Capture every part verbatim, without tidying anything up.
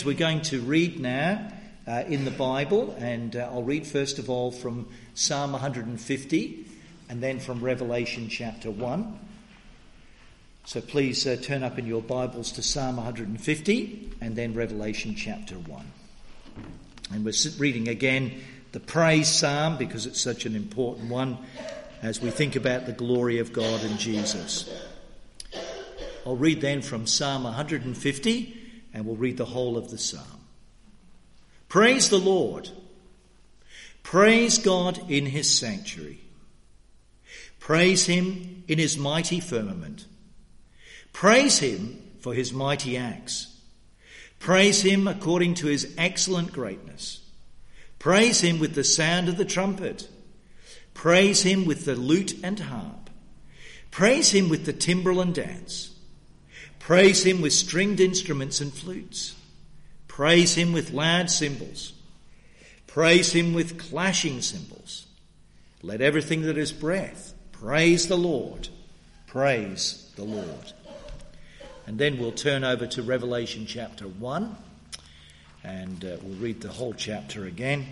We're going to read now uh, in the Bible, and uh, I'll read first of all from Psalm one hundred fifty and then from Revelation chapter one. So please uh, turn up in your Bibles to Psalm one hundred fifty and then Revelation chapter one. And we're reading again the praise psalm because it's such an important one as we think about the glory of God and Jesus. I'll read then from Psalm one hundred fifty and we'll read the whole of the psalm. Praise the Lord. Praise God in his sanctuary. Praise him in his mighty firmament. Praise him for his mighty acts. Praise him according to his excellent greatness. Praise him with the sound of the trumpet. Praise him with the lute and harp. Praise him with the timbrel and dance. Praise him with stringed instruments and flutes. Praise him with loud cymbals. Praise him with clashing cymbals. Let everything that is breath praise the Lord. Praise the Lord. And then we'll turn over to Revelation chapter one, and uh, we'll read the whole chapter again.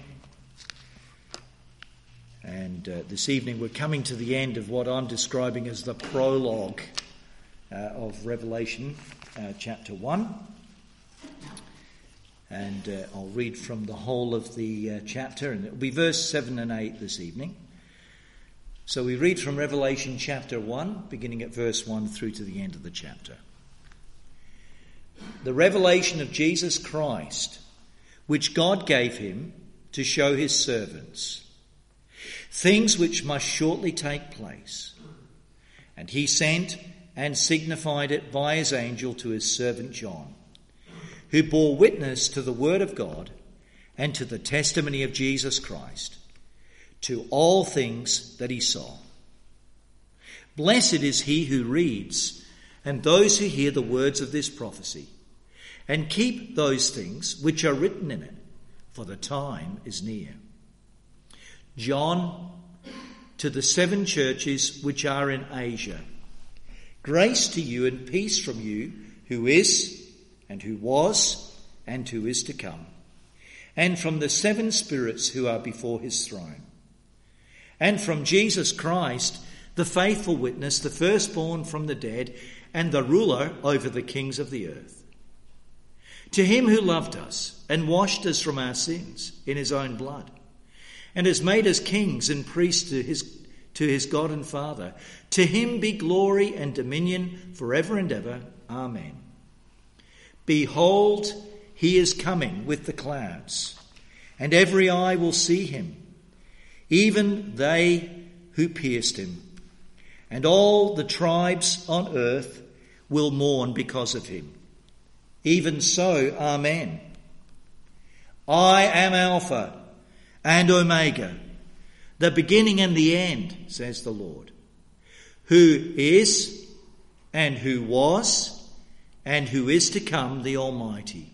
And uh, this evening we're coming to the end of what I'm describing as the prologue uh, of Revelation uh, chapter one. And uh, I'll read from the whole of the uh, chapter, and it'll be verse seven and eight this evening. So we read from Revelation chapter one, beginning at verse one through to the end of the chapter. The revelation of Jesus Christ, which God gave him to show his servants, things which must shortly take place. And he sent and signified it by his angel to his servant John, who bore witness to the word of God and to the testimony of Jesus Christ, to all things that he saw. Blessed is he who reads, and those who hear the words of this prophecy, and keep those things which are written in it, for the time is near. John, to the seven churches which are in Asia, grace to you and peace from you, who is, and who was, and who is to come, and from the seven spirits who are before his throne, and from Jesus Christ, the faithful witness, the firstborn from the dead, and the ruler over the kings of the earth. To him who loved us and washed us from our sins in his own blood, and has made us kings and priests to his, to his God and Father, to him be glory and dominion forever and ever. Amen. Behold, he is coming with the clouds, and every eye will see him, even they who pierced him, and all the tribes on earth will mourn because of him. Even so, Amen. I am Alpha and Omega, the beginning and the end, says the Lord, who is and who was and who is to come, the Almighty.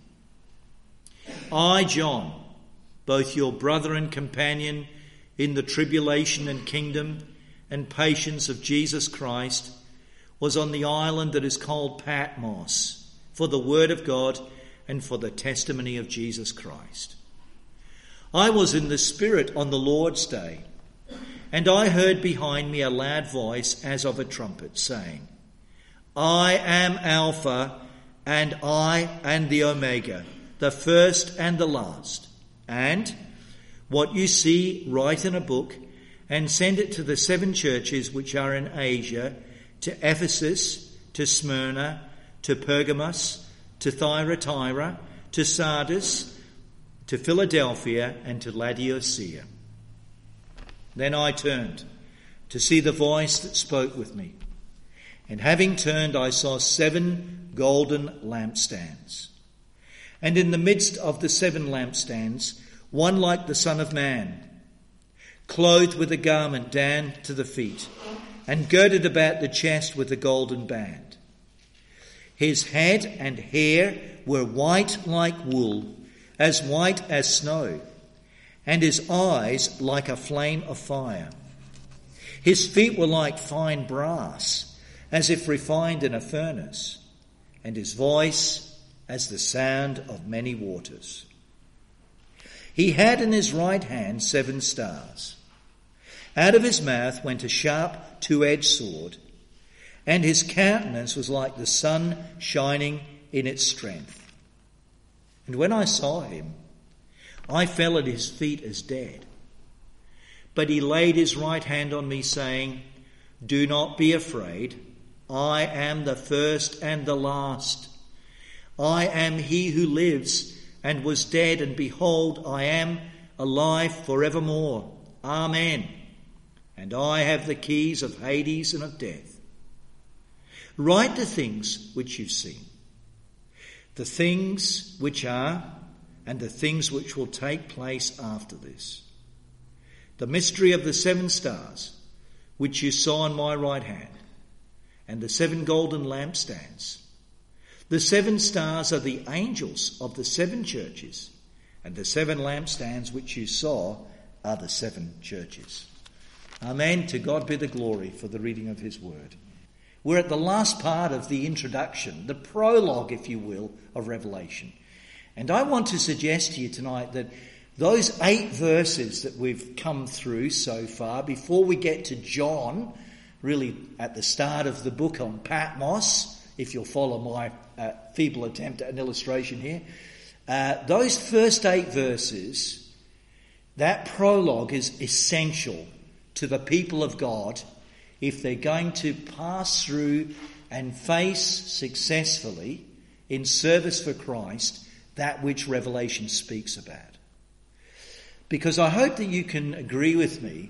I, John, both your brother and companion in the tribulation and kingdom and patience of Jesus Christ, was on the island that is called Patmos for the word of God and for the testimony of Jesus Christ. I was in the Spirit on the Lord's day, and I heard behind me a loud voice as of a trumpet, saying, I am Alpha and I am the Omega, the first and the last. And what you see, write in a book and send it to the seven churches which are in Asia, to Ephesus, to Smyrna, to Pergamos, to Thyatira, to Sardis, to Philadelphia, and to Laodicea. Then I turned to see the voice that spoke with me. And having turned, I saw seven golden lampstands. And in the midst of the seven lampstands, one like the Son of Man, clothed with a garment down to the feet, and girded about the chest with a golden band. His head and hair were white like wool, as white as snow, and his eyes like a flame of fire. His feet were like fine brass, as if refined in a furnace, and his voice as the sound of many waters. He had in his right hand seven stars. Out of his mouth went a sharp two-edged sword, and his countenance was like the sun shining in its strength. And when I saw him, I fell at his feet as dead. But he laid his right hand on me, saying, "Do not be afraid. I am the first and the last. I am he who lives and was dead, and behold, I am alive forevermore. Amen. And I have the keys of Hades and of death. Write the things which you've seen, the things which are, and the things which will take place after this. The mystery of the seven stars, which you saw in my right hand, and the seven golden lampstands. The seven stars are the angels of the seven churches, and the seven lampstands which you saw are the seven churches." Amen. To God be the glory for the reading of his word. We're at the last part of the introduction, the prologue, if you will, of Revelation. And I want to suggest to you tonight that those eight verses that we've come through so far, before we get to John, really at the start of the book on Patmos, if you'll follow my uh, feeble attempt at an illustration here, uh, those first eight verses, that prologue is essential to the people of God if they're going to pass through and face successfully in service for Christ that which Revelation speaks about. Because I hope that you can agree with me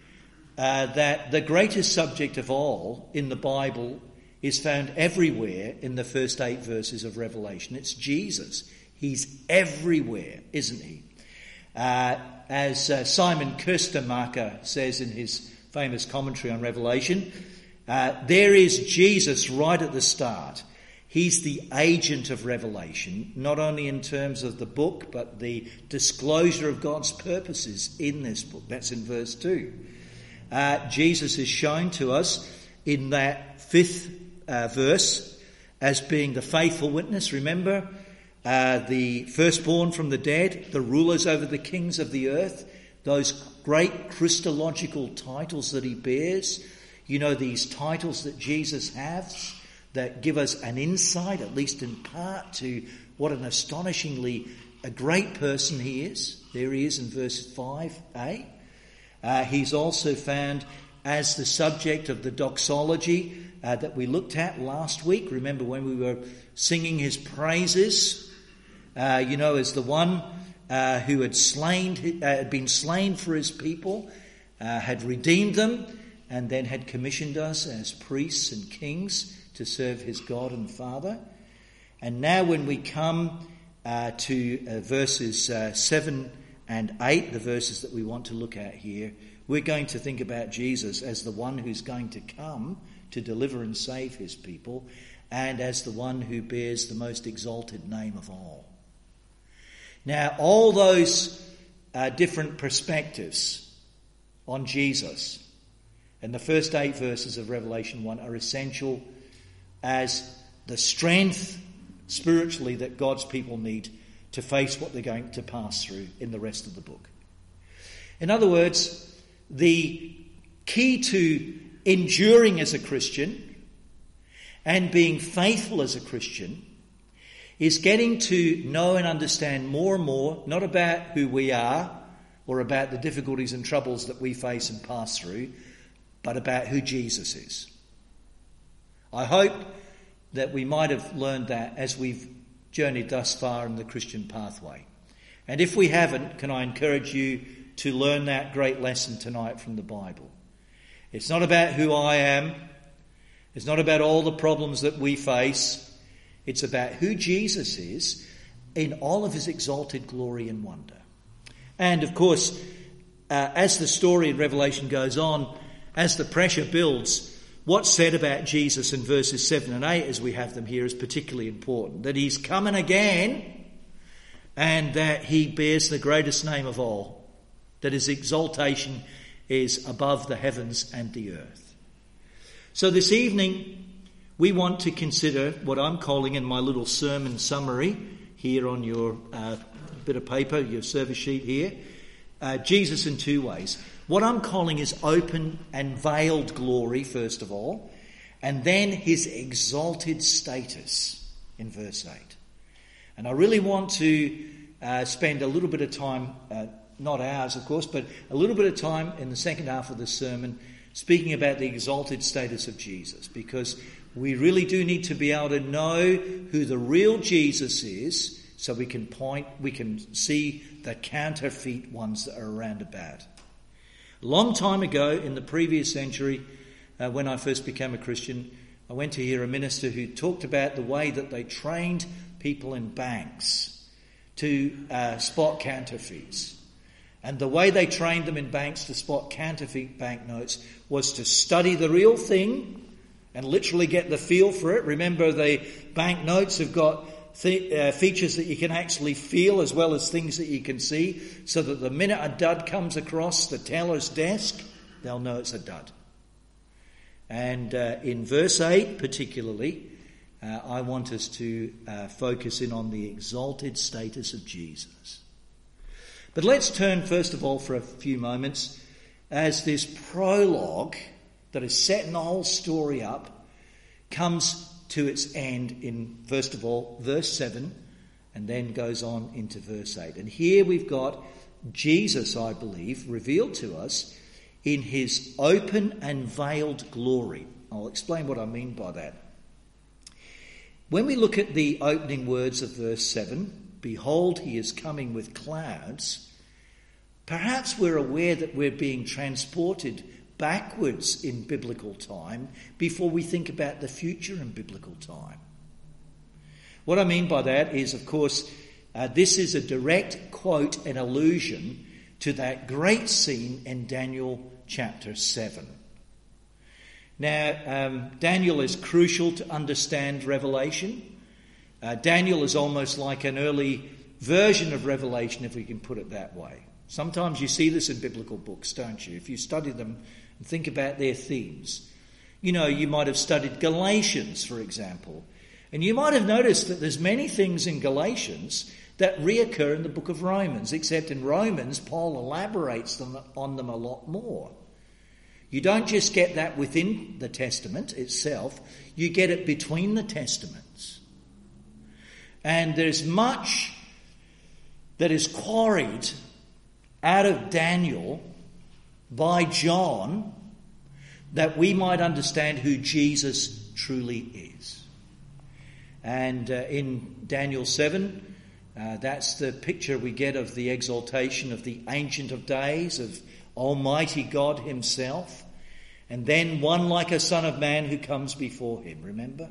uh, that the greatest subject of all in the Bible is found everywhere in the first eight verses of Revelation. It's Jesus. He's everywhere, isn't he? Uh, as uh, Simon Kirstenmacher says in his famous commentary on Revelation, uh, there is Jesus right at the start. He's the agent of Revelation, not only in terms of the book, but the disclosure of God's purposes in this book. That's in verse two. Uh, Jesus is shown to us in that fifth uh, verse as being the faithful witness. Remember, uh, the firstborn from the dead, the rulers over the kings of the earth, those great Christological titles that he bears. You know, these titles that Jesus has that give us an insight, at least in part, to what an astonishingly a great person he is. There he is in verse five a. Uh, he's also found as the subject of the doxology uh, that we looked at last week. Remember when we were singing his praises, uh, you know, as the one uh, who had slain, uh, had been slain for his people, uh, had redeemed them, and then had commissioned us as priests and kings to serve his God and Father. And now when we come uh, to uh, verses uh, seven and eight, the verses that we want to look at here, we're going to think about Jesus as the one who's going to come to deliver and save his people, and as the one who bears the most exalted name of all. Now, all those uh, different perspectives on Jesus and the first eight verses of Revelation one are essential as the strength spiritually that God's people need to face what they're going to pass through in the rest of the book. In other words, the key to enduring as a Christian and being faithful as a Christian is getting to know and understand more and more, not about who we are or about the difficulties and troubles that we face and pass through, but about who Jesus is. I hope that we might have learned that as we've journeyed thus far in the Christian pathway. And if we haven't, can I encourage you to learn that great lesson tonight from the Bible. It's not about who I am. It's not about all the problems that we face. It's about who Jesus is in all of his exalted glory and wonder. And of course, uh, as the story in Revelation goes on, as the pressure builds, what's said about Jesus in verses seven and eight, as we have them here, is particularly important. That he's coming again, and that he bears the greatest name of all. That his exaltation is above the heavens and the earth. So this evening, we want to consider what I'm calling in my little sermon summary here on your uh, bit of paper, your service sheet here, uh, Jesus in two ways. What I'm calling is open and veiled glory, first of all, and then his exalted status in verse eight. And I really want to uh, spend a little bit of time, uh, not hours of course, but a little bit of time in the second half of the sermon speaking about the exalted status of Jesus, because we really do need to be able to know who the real Jesus is so we can point, we can see the counterfeit ones that are around about. A long time ago in the previous century, uh, when I first became a Christian, I went to hear a minister who talked about the way that they trained people in banks to uh, spot counterfeits. And the way they trained them in banks to spot counterfeit banknotes was to study the real thing and literally get the feel for it. Remember, the banknotes have got th- uh, features that you can actually feel as well as things that you can see, so that the minute a dud comes across the teller's desk, they'll know it's a dud. And uh, in verse eight particularly, uh, I want us to uh, focus in on the exalted status of Jesus. But let's turn first of all for a few moments as this prologue that is setting the whole story up comes to its end in, first of all, verse seven, and then goes on into verse eight. And here we've got Jesus, I believe, revealed to us in his open and veiled glory. I'll explain what I mean by that. When we look at the opening words of verse seven, behold, he is coming with clouds, perhaps we're aware that we're being transported backwards in biblical time before we think about the future in biblical time. What I mean by that is, of course, uh, this is a direct quote and allusion to that great scene in Daniel chapter seven. Now, um, Daniel is crucial to understand Revelation. Uh, Daniel is almost like an early version of Revelation, if we can put it that way. Sometimes you see this in biblical books, don't you? If you study them and think about their themes. You know, you might have studied Galatians, for example, and you might have noticed that there's many things in Galatians that reoccur in the book of Romans, except in Romans, Paul elaborates them, on them a lot more. You don't just get that within the Testament itself, you get it between the Testaments. And there's much that is quarried out of Daniel by John that we might understand who Jesus truly is. And uh, in Daniel seven, uh, that's the picture we get of the exaltation of the Ancient of Days, of Almighty God himself, and then one like a son of man who comes before him, remember?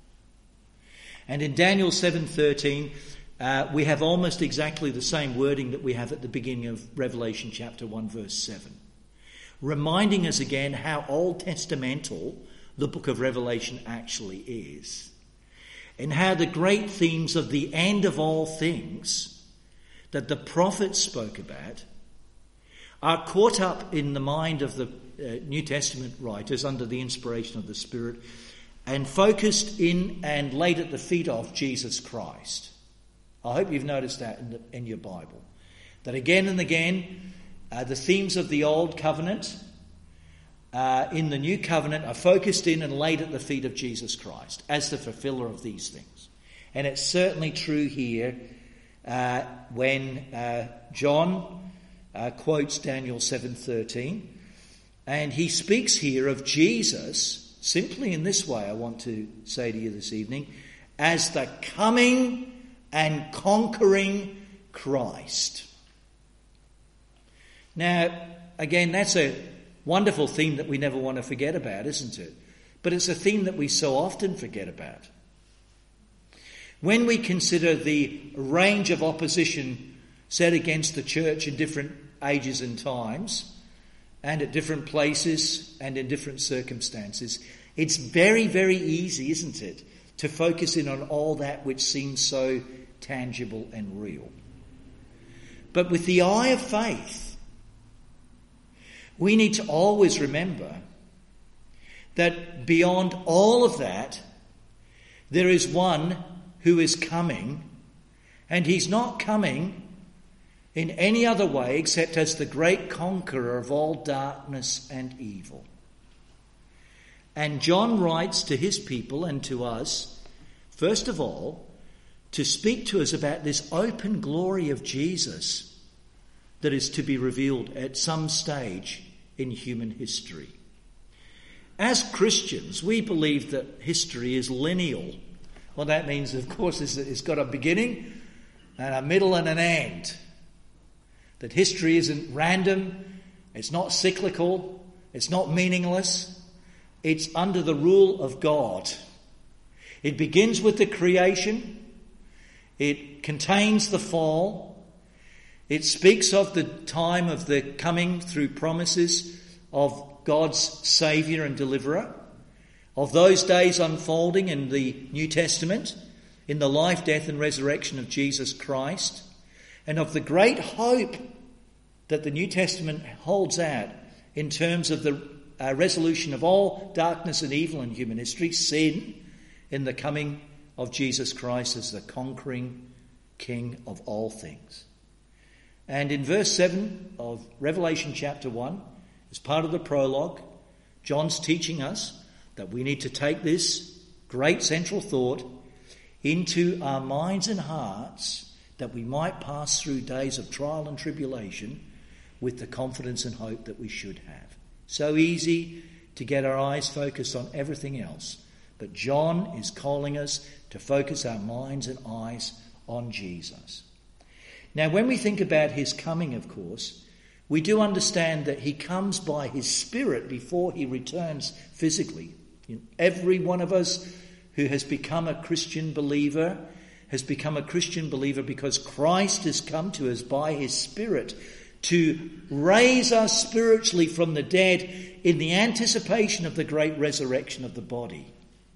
And in Daniel seven thirteen, uh, we have almost exactly the same wording that we have at the beginning of Revelation chapter one, verse seven. Reminding us again how Old Testamental the book of Revelation actually is. And how the great themes of the end of all things that the prophets spoke about are caught up in the mind of the uh, New Testament writers under the inspiration of the Spirit and focused in and laid at the feet of Jesus Christ. I hope you've noticed that in, the, in your Bible. That again and again, uh, the themes of the Old Covenant uh, in the New Covenant are focused in and laid at the feet of Jesus Christ as the fulfiller of these things. And it's certainly true here uh, when uh, John Uh, quotes Daniel seven thirteen, and he speaks here of Jesus simply in this way, I want to say to you this evening, as the coming and conquering Christ. Now, again, that's a wonderful theme that we never want to forget about, isn't it? But it's a theme that we so often forget about. When we consider the range of opposition set against the church in different ages and times, and at different places and in different circumstances, it's very, very easy, isn't it, to focus in on all that which seems so tangible and real. But with the eye of faith, we need to always remember that beyond all of that There is one who is coming, and he's not coming in any other way except as the great conqueror of all darkness and evil. And John writes to his people and to us, first of all, to speak to us about this open glory of Jesus that is to be revealed at some stage in human history. As Christians, we believe that history is lineal. What that means, of course, is that it's got a beginning and a middle and an end. That history isn't random, it's not cyclical, it's not meaningless. It's under the rule of God. It begins with the creation. It contains the fall. It speaks of the time of the coming through promises of God's Saviour and Deliverer, of those days unfolding in the New Testament, in the life, death and resurrection of Jesus Christ, and of the great hope that the New Testament holds out in terms of the uh, resolution of all darkness and evil in human history, sin, in the coming of Jesus Christ as the conquering King of all things. And in verse seven of Revelation chapter one, as part of the prologue, John's teaching us that we need to take this great central thought into our minds and hearts, that we might pass through days of trial and tribulation with the confidence and hope that we should have. So easy to get our eyes focused on everything else. But John is calling us to focus our minds and eyes on Jesus. Now, when we think about his coming, of course, we do understand that he comes by his Spirit before he returns physically. Every one of us who has become a Christian believer has become a Christian believer because Christ has come to us by his Spirit to raise us spiritually from the dead in the anticipation of the great resurrection of the body.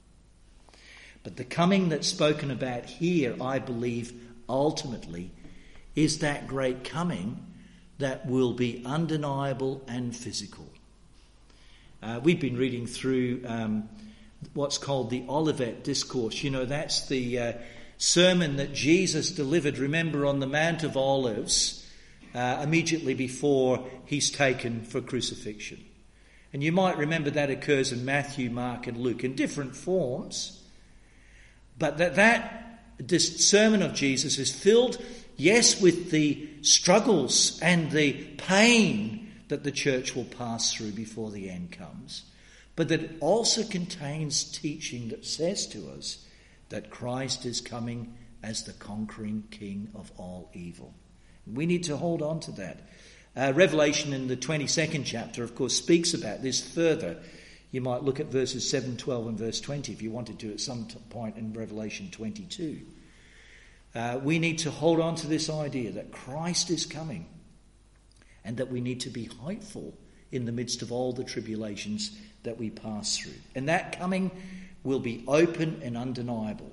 But the coming that's spoken about here, I believe, ultimately, is that great coming that will be undeniable and physical. Uh, we've been reading through um, what's called the Olivet Discourse. You know, that's the uh, sermon that Jesus delivered, remember, on the Mount of Olives, uh, immediately before he's taken for crucifixion. And you might remember that occurs in Matthew, Mark and Luke in different forms. But that, that this sermon of Jesus is filled, yes, with the struggles and the pain that the church will pass through before the end comes, but that it also contains teaching that says to us that Christ is coming as the conquering King of all evil. We need to hold on to that. Uh, Revelation in the twenty-second chapter, of course, speaks about this further. You might look at verses seven, twelve and verse twenty if you wanted to at some t- point in Revelation twenty-two. Uh, we need to hold on to this idea that Christ is coming and that we need to be hopeful in the midst of all the tribulations that we pass through. And that coming will be open and undeniable.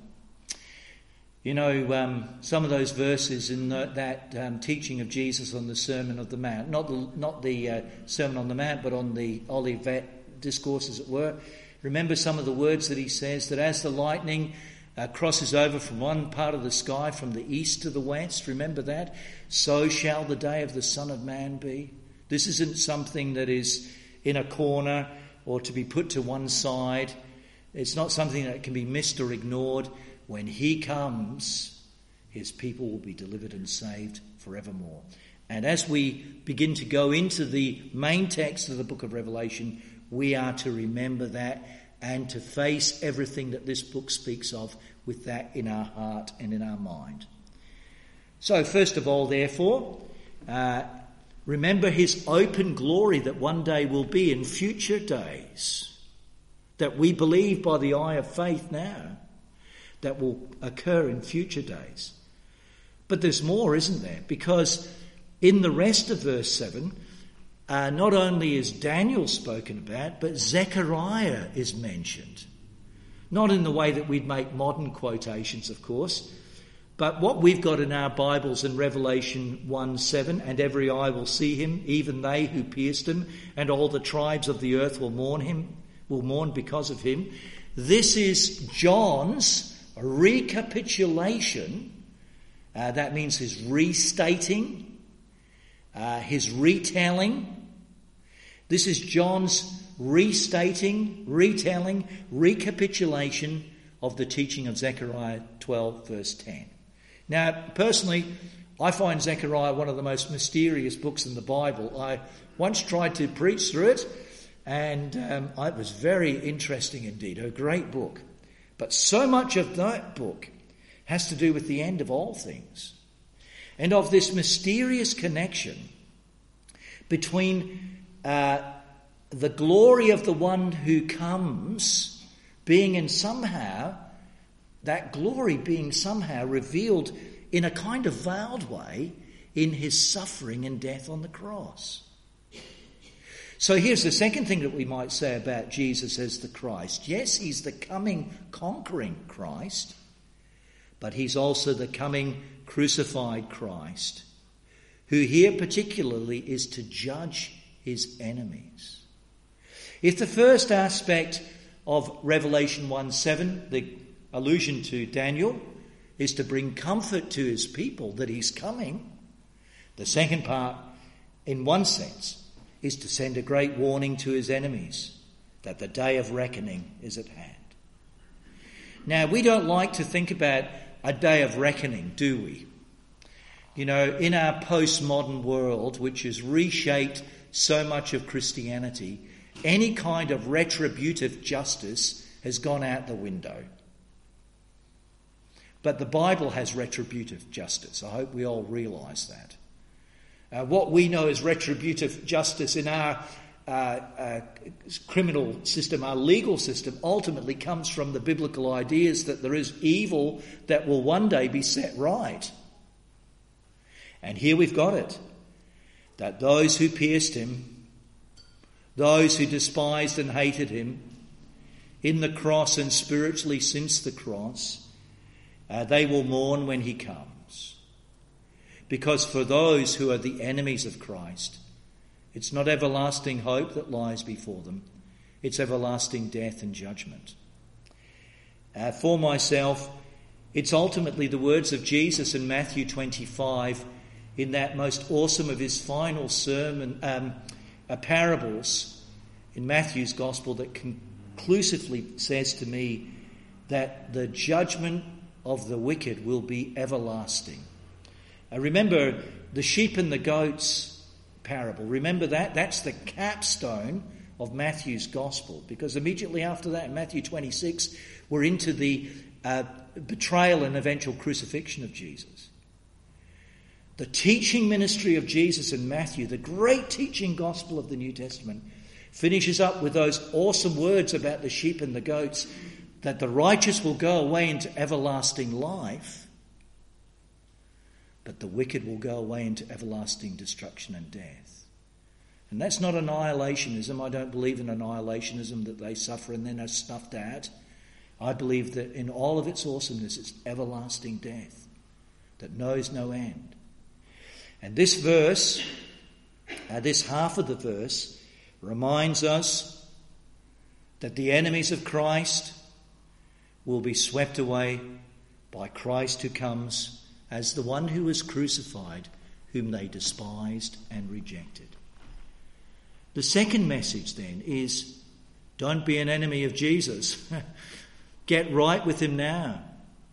You know, um, some of those verses in the, that um, teaching of Jesus on the Sermon on the Mount, not the, not the uh, Sermon on the Mount, but on the Olivet Discourse, as it were. Remember some of the words that he says, that as the lightning uh, crosses over from one part of the sky, from the east to the west, remember that? So shall the day of the Son of Man be. This isn't something that is in a corner or to be put to one side. It's not something that can be missed or ignored. When he comes, his people will be delivered and saved forevermore. And as we begin to go into the main text of the book of Revelation, we are to remember that and to face everything that this book speaks of with that in our heart and in our mind. So first of all, therefore, uh, remember his open glory that one day will be in future days, that we believe by the eye of faith now, that will occur in future days. But there's more, isn't there? Because in the rest of verse seven, uh, not only is Daniel spoken about, but Zechariah is mentioned. Not in the way that we'd make modern quotations, of course, but what we've got in our Bibles in Revelation one seven, and every eye will see him, even they who pierced him, and all the tribes of the earth will mourn him, will mourn because of him. This is John's a recapitulation, uh, that means his restating, uh, his retelling. This is John's restating, retelling, recapitulation of the teaching of Zechariah twelve, verse ten. Now, personally, I find Zechariah one of the most mysterious books in the Bible. I once tried to preach through it, and um, it was very interesting indeed, a great book. But so much of that book has to do with the end of all things, and of this mysterious connection between uh, the glory of the one who comes being in somehow, that glory being somehow revealed in a kind of veiled way in his suffering and death on the cross. So here's the second thing that we might say about Jesus as the Christ. Yes, he's the coming, conquering Christ, but he's also the coming crucified Christ, who here particularly is to judge his enemies. If the first aspect of Revelation one seven, the allusion to Daniel, is to bring comfort to his people that he's coming, the second part, in one sense, is to send a great warning to his enemies that the day of reckoning is at hand. Now, we don't like to think about a day of reckoning, do we? You know, in our postmodern world, which has reshaped so much of Christianity, any kind of retributive justice has gone out the window. But the Bible has retributive justice. I hope we all realise that. Uh, what we know as retributive justice in our uh, uh, criminal system, our legal system, ultimately comes from the biblical ideas that there is evil that will one day be set right. And here we've got it, that those who pierced him, those who despised and hated him, in the cross and spiritually since the cross, uh, they will mourn when he comes. Because for those who are the enemies of Christ, it's not everlasting hope that lies before them. It's everlasting death and judgment. Uh, for myself, it's ultimately the words of Jesus in Matthew twenty-five, in that most awesome of his final sermon, um, uh, parables in Matthew's Gospel, that conclusively says to me that the judgment of the wicked will be everlasting. Uh, remember the sheep and the goats parable. Remember that? That's the capstone of Matthew's Gospel, because immediately after that, in Matthew twenty-six, we're into the uh, betrayal and eventual crucifixion of Jesus. The teaching ministry of Jesus in Matthew, the great teaching gospel of the New Testament, finishes up with those awesome words about the sheep and the goats, that the righteous will go away into everlasting life, but the wicked will go away into everlasting destruction and death. And that's not annihilationism. I don't believe in annihilationism, that they suffer and then are snuffed out. I believe that in all of its awesomeness, it's everlasting death that knows no end. And this verse, uh, this half of the verse, reminds us that the enemies of Christ will be swept away by Christ, who comes as the one who was crucified, whom they despised and rejected. The second message then is, don't be an enemy of Jesus. Get right with him now.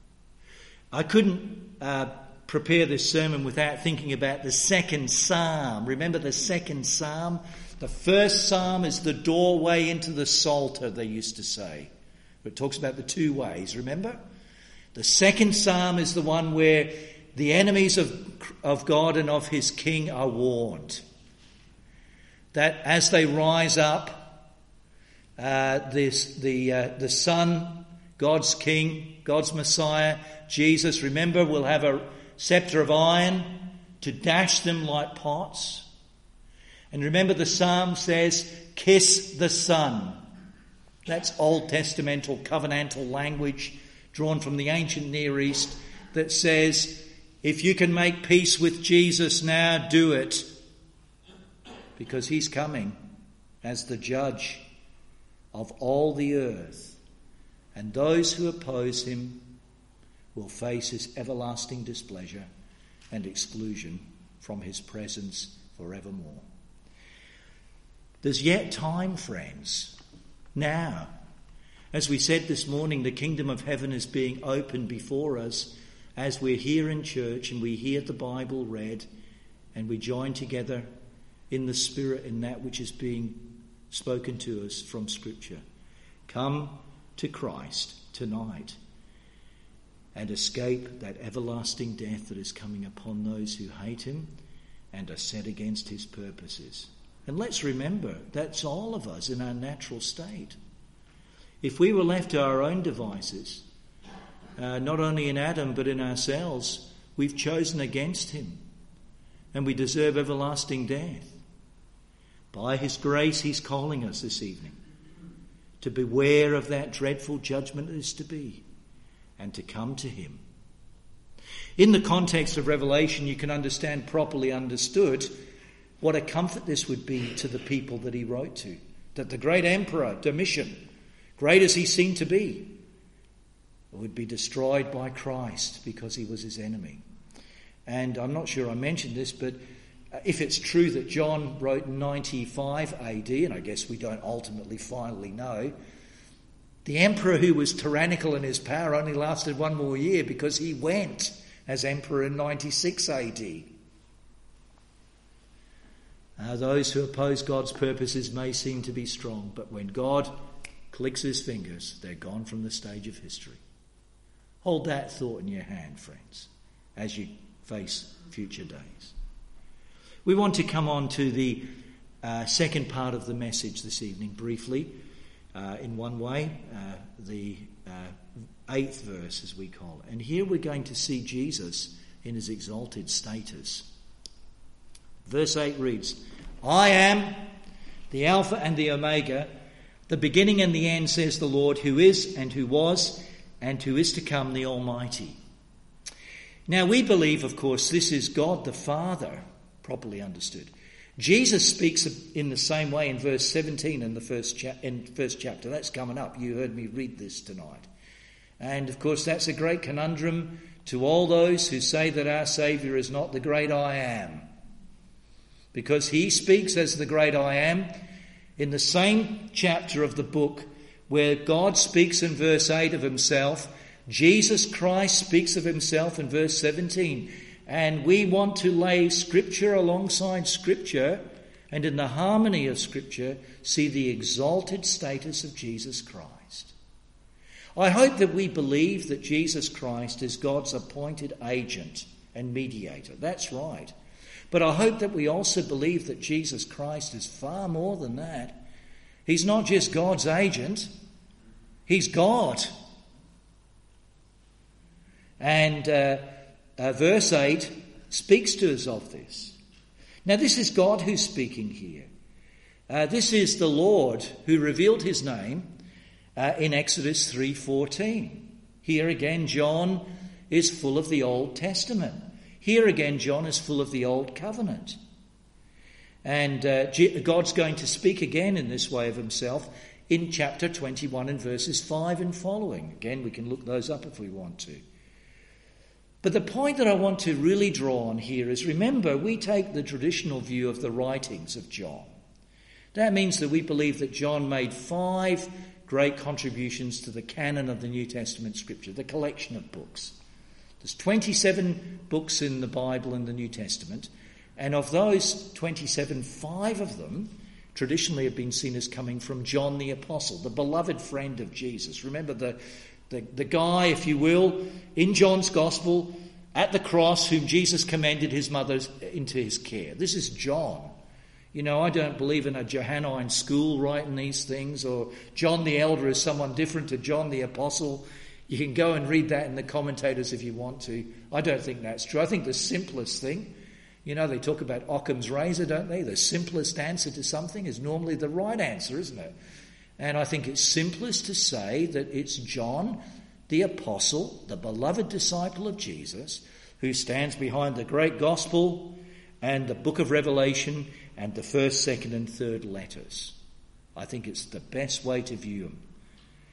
I couldn't uh, prepare this sermon without thinking about the second psalm. Remember the second psalm? The first psalm is the doorway into the Psalter, they used to say. It talks about the two ways, remember? The second psalm is the one where the enemies of, of God and of his king are warned. That as they rise up, uh, this, the, uh, the Son, God's King, God's Messiah, Jesus, remember, will have a scepter of iron to dash them like pots. And remember, the psalm says, kiss the Son. That's Old Testamental covenantal language drawn from the ancient Near East that says, if you can make peace with Jesus now, do it. Because he's coming as the judge of all the earth. And those who oppose him will face his everlasting displeasure and exclusion from his presence forevermore. There's yet time, friends. Now, as we said this morning, the kingdom of heaven is being opened before us as we're here in church and we hear the Bible read and we join together in the Spirit in that which is being spoken to us from Scripture. Come to Christ tonight and escape that everlasting death that is coming upon those who hate him and are set against his purposes. And let's remember, that's all of us in our natural state. If we were left to our own devices, uh, not only in Adam but in ourselves, we've chosen against him and we deserve everlasting death. By his grace, he's calling us this evening to beware of that dreadful judgment that is to be and to come to him. In the context of Revelation, you can understand, properly understood, what a comfort this would be to the people that he wrote to. That the great emperor, Domitian, great as he seemed to be, would be destroyed by Christ because he was his enemy. And I'm not sure I mentioned this, but if it's true that John wrote in ninety-five A D, and I guess we don't ultimately finally know, the emperor who was tyrannical in his power only lasted one more year because he went as emperor in ninety-six A D. Uh, those who oppose God's purposes may seem to be strong, but when God clicks his fingers, they're gone from the stage of history. Hold that thought in your hand, friends, as you face future days. We want to come on to the uh, second part of the message this evening briefly, uh, in one way, uh, the uh, eighth verse as we call it. And here we're going to see Jesus in his exalted status. Verse eight reads, I am the Alpha and the Omega, the beginning and the end, says the Lord, who is and who was and who is to come, the Almighty. Now we believe, of course, this is God the Father, properly understood. Jesus speaks in the same way in verse seventeen in the first, cha- in first chapter. That's coming up. You heard me read this tonight. And of course that's a great conundrum to all those who say that our Saviour is not the great I Am. Because he speaks as the great I Am in the same chapter of the book where God speaks in verse eight of himself. Jesus Christ speaks of himself in verse seventeen. And we want to lay Scripture alongside Scripture and in the harmony of Scripture see the exalted status of Jesus Christ. I hope that we believe that Jesus Christ is God's appointed agent and mediator. That's right. But I hope that we also believe that Jesus Christ is far more than that. He's not just God's agent. He's God. And uh, uh, verse eight speaks to us of this. Now this is God who's speaking here. Uh, this is the Lord who revealed his name uh, in Exodus three fourteen. Here again John is full of the Old Testament. Here again, John is full of the Old Covenant. And uh, God's going to speak again in this way of himself in chapter twenty-one and verses five and following. Again, we can look those up if we want to. But the point that I want to really draw on here is, remember, we take the traditional view of the writings of John. That means that we believe that John made five great contributions to the canon of the New Testament Scripture, the collection of books. There's twenty-seven books in the Bible in the New Testament, and of those twenty-seven, five of them traditionally have been seen as coming from John the Apostle, the beloved friend of Jesus. Remember the, the, the guy, if you will, in John's Gospel at the cross whom Jesus commended his mother into his care. This is John. You know, I don't believe in a Johannine school writing these things, or John the Elder is someone different to John the Apostle. You can go and read that in the commentators if you want to. I don't think that's true. I think the simplest thing, you know, they talk about Occam's razor, don't they? The simplest answer to something is normally the right answer, isn't it? And I think it's simplest to say that it's John, the apostle, the beloved disciple of Jesus, who stands behind the great gospel and the book of Revelation and the first, second and third letters. I think it's the best way to view them.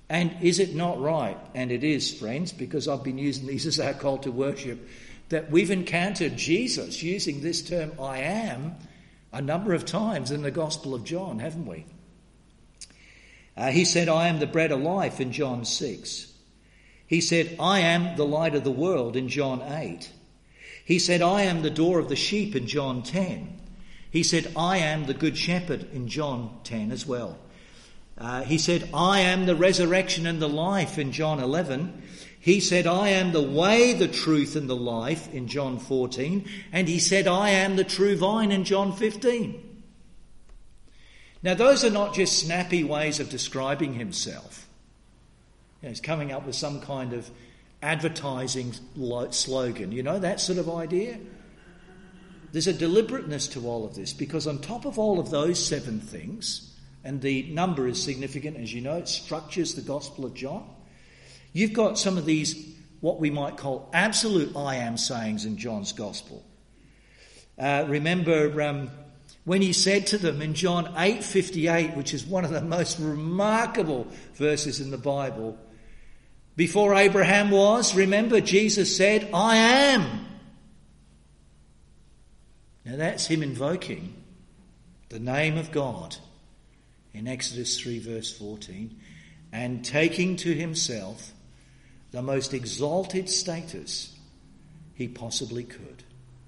And is it not right, and it is, friends, because I've been using these as our call to worship, that we've encountered Jesus using this term, I am, a number of times in the Gospel of John, haven't we? Uh, he said, I am the bread of life in John six. He said, I am the light of the world in John eight. He said, I am the door of the sheep in John ten. He said, I am the good shepherd in John ten as well. Uh, he said, I am the resurrection and the life in John eleven. He said, I am the way, the truth and the life in John fourteen. And he said, I am the true vine in John fifteen. Now, those are not just snappy ways of describing himself. You know, he's coming up with some kind of advertising slogan, you know, that sort of idea. There's a deliberateness to all of this, because on top of all of those seven things, and the number is significant, as you know, it structures the Gospel of John, you've got some of these, what we might call absolute I am sayings in John's Gospel. Uh, remember um, when he said to them in John eight fifty-eight, which is one of the most remarkable verses in the Bible, before Abraham was, remember, Jesus said, I am. Now that's him invoking the name of God in Exodus three verse fourteen, and taking to himself the most exalted status he possibly could.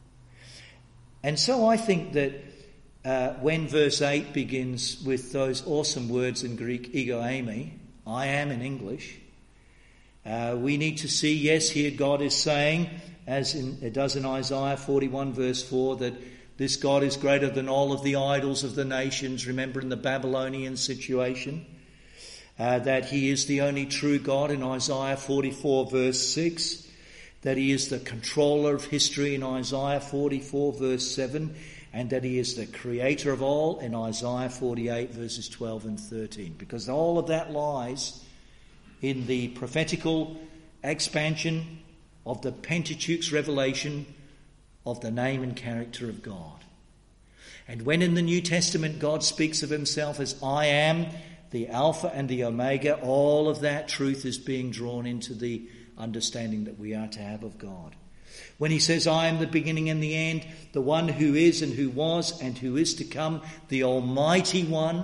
And so I think that uh, when verse eight begins with those awesome words in Greek, ego eimi, I am in English, uh, we need to see, yes, here God is saying, as in, it does in Isaiah forty-one verse four, that this God is greater than all of the idols of the nations, remember in the Babylonian situation, uh, that he is the only true God in Isaiah forty-four verse six, that he is the controller of history in Isaiah forty-four verse seven, and that he is the creator of all in Isaiah forty-eight verses twelve and thirteen, because all of that lies in the prophetical expansion of the Pentateuch's revelation of the name and character of God. And when in the New Testament God speaks of himself as I am, the Alpha and the Omega, all of that truth is being drawn into the understanding that we are to have of God. When he says, I am the beginning and the end, the one who is and who was and who is to come, the Almighty One,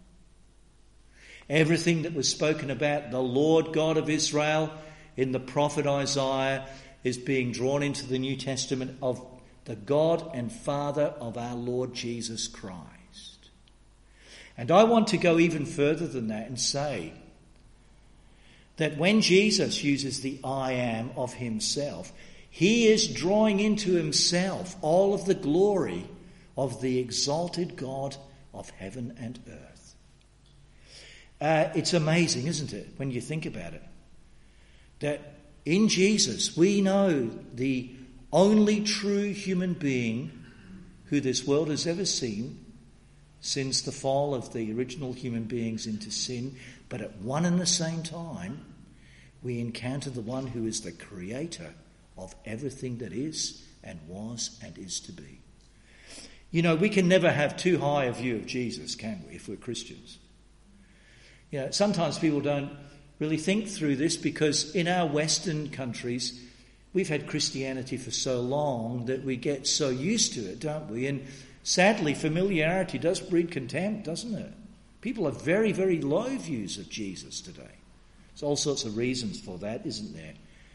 everything that was spoken about the Lord God of Israel in the prophet Isaiah is being drawn into the New Testament of the God and Father of our Lord Jesus Christ. And I want to go even further than that and say that when Jesus uses the I am of himself, he is drawing into himself all of the glory of the exalted God of heaven and earth. Uh, it's amazing, isn't it, when you think about it, that in Jesus we know the only true human being who this world has ever seen since the fall of the original human beings into sin, but at one and the same time we encounter the one who is the creator of everything that is and was and is to be. You know, we can never have too high a view of Jesus, can we, if we're Christians? You know, sometimes people don't really think through this because in our Western countries, we've had Christianity for so long that we get so used to it, don't we? And sadly, familiarity does breed contempt, doesn't it? People have very, very low views of Jesus today. There's all sorts of reasons for that, isn't there?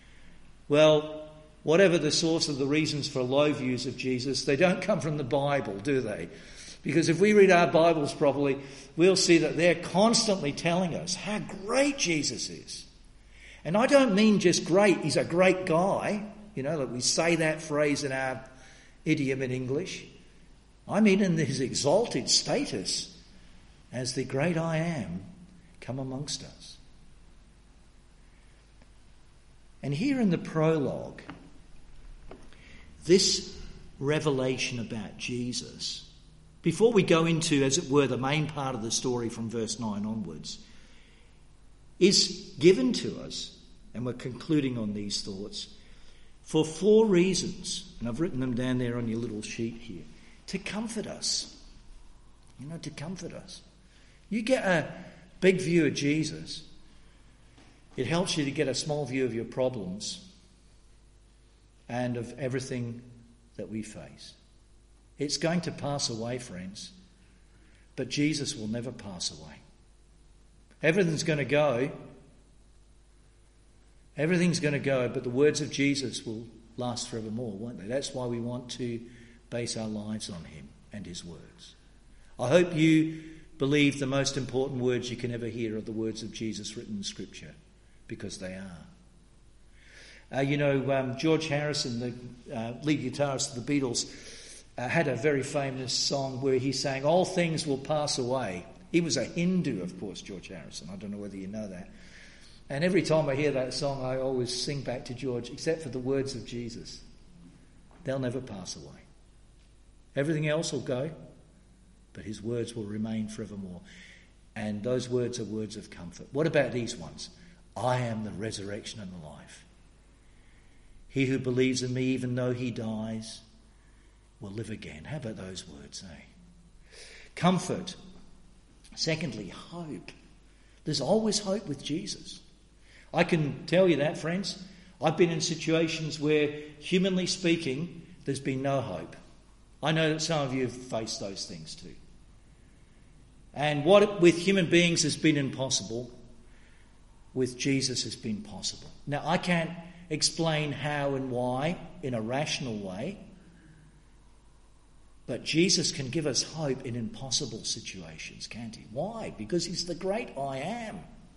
Well, whatever the source of the reasons for low views of Jesus, they don't come from the Bible, do they? Because if we read our Bibles properly, we'll see that they're constantly telling us how great Jesus is. And I don't mean just great, he's a great guy. You know, like we say that phrase in our idiom in English. I mean in his exalted status as the great I am come amongst us. And here in the prologue, this revelation about Jesus, before we go into, as it were, the main part of the story from verse nine onwards, is given to us, and we're concluding on these thoughts, for four reasons, and I've written them down there on your little sheet here, to comfort us. You know, to comfort us. You get a big view of Jesus, It helps you to get a small view of your problems and of everything that we face. It's going to pass away, friends, but Jesus will never pass away. Everything's going to go. Everything's going to go, but the words of Jesus will last forevermore, won't they? That's why we want to base our lives on him and his words. I hope you believe the most important words you can ever hear are the words of Jesus written in Scripture, because they are. Uh, you know, um, George Harrison, the uh, lead guitarist of the Beatles, uh, had a very famous song where he sang, "All things will pass away." He was a Hindu, of course, George Harrison. I don't know whether you know that. And every time I hear that song, I always sing back to George, except for the words of Jesus. They'll never pass away. Everything else will go, but his words will remain forevermore. And those words are words of comfort. What about these ones? I am the resurrection and the life. He who believes in me, even though he dies, will live again. How about those words, eh? Comfort. Secondly, hope. There's always hope with Jesus. I can tell you that, friends. I've been in situations where, humanly speaking, there's been no hope. I know that some of you have faced those things too. And what with human beings has been impossible, with Jesus has been possible. Now, I can't explain how and why in a rational way, but Jesus can give us hope in impossible situations, can't he? Why? Because he's the great I am.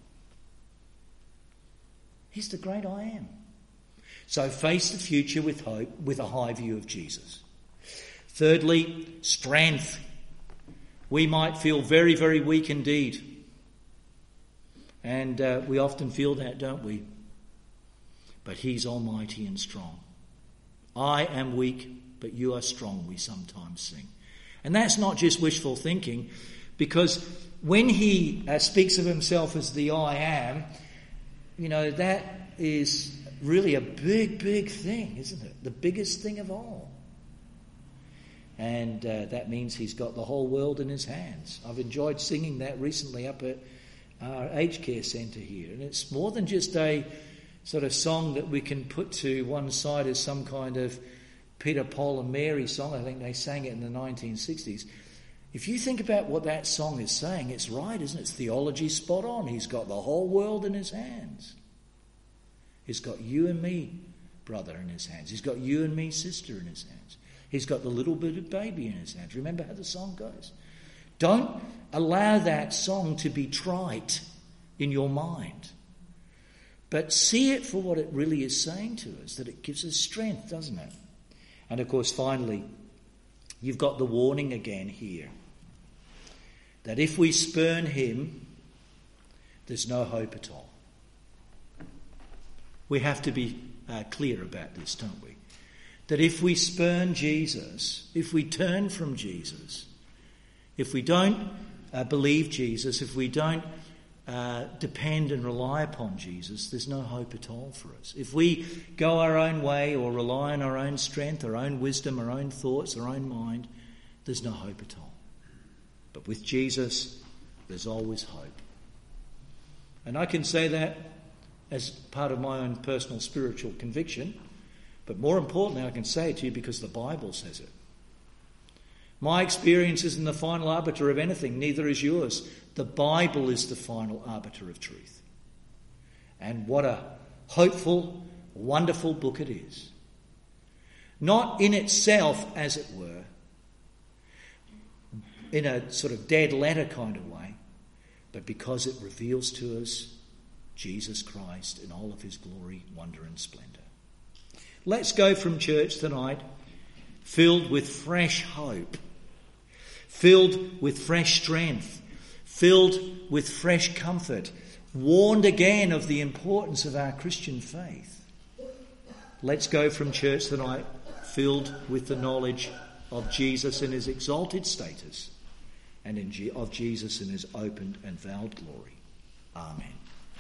He's the great I am. So face the future with hope, with a high view of Jesus. Thirdly, strength. We might feel very, very weak indeed. And uh, we often feel that, don't we? But he's almighty and strong. I am weak, but you are strong, we sometimes sing. And that's not just wishful thinking, because when he uh, speaks of himself as the I am, you know, that is really a big, big thing, isn't it? The biggest thing of all. And uh, that means he's got the whole world in his hands. I've enjoyed singing that recently up at our aged care centre here. And it's more than just a sort of song that we can put to one side as some kind of Peter, Paul and Mary song. I think they sang it in the nineteen sixties. If you think about what that song is saying, it's right, isn't it? It's theology spot on. He's got the whole world in his hands. He's got you and me, brother, in his hands. He's got you and me, sister, in his hands. He's got the little bit of baby in his hands. Remember how the song goes? Don't allow that song to be trite in your mind, but see it for what it really is saying to us, that it gives us strength, doesn't it? And of course, finally, you've got the warning again here, that if we spurn him, there's no hope at all. We have to be uh, clear about this, don't we? That if we spurn Jesus, if we turn from Jesus, if we don't uh, believe Jesus, if we don't uh, depend and rely upon Jesus, there's no hope at all for us. If we go our own way or rely on our own strength, our own wisdom, our own thoughts, our own mind, there's no hope at all. But with Jesus, there's always hope. And I can say that as part of my own personal spiritual conviction, but more importantly, I can say it to you because the Bible says it. My experience isn't the final arbiter of anything, neither is yours. The Bible is the final arbiter of truth. And what a hopeful, wonderful book it is. Not in itself, as it were, in a sort of dead letter kind of way, but because it reveals to us Jesus Christ in all of his glory, wonder and splendour. Let's go from church tonight filled with fresh hope, filled with fresh strength, filled with fresh comfort, warned again of the importance of our Christian faith. Let's go from church tonight filled with the knowledge of Jesus in his exalted status and in G- of Jesus in his opened and veiled glory. Amen.